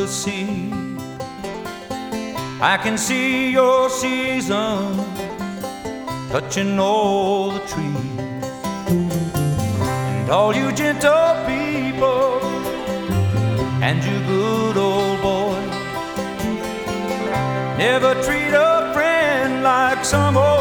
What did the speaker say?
the sea. I can see your season touching all the trees, and all you gentle people and you good old boys never treat a friend like some old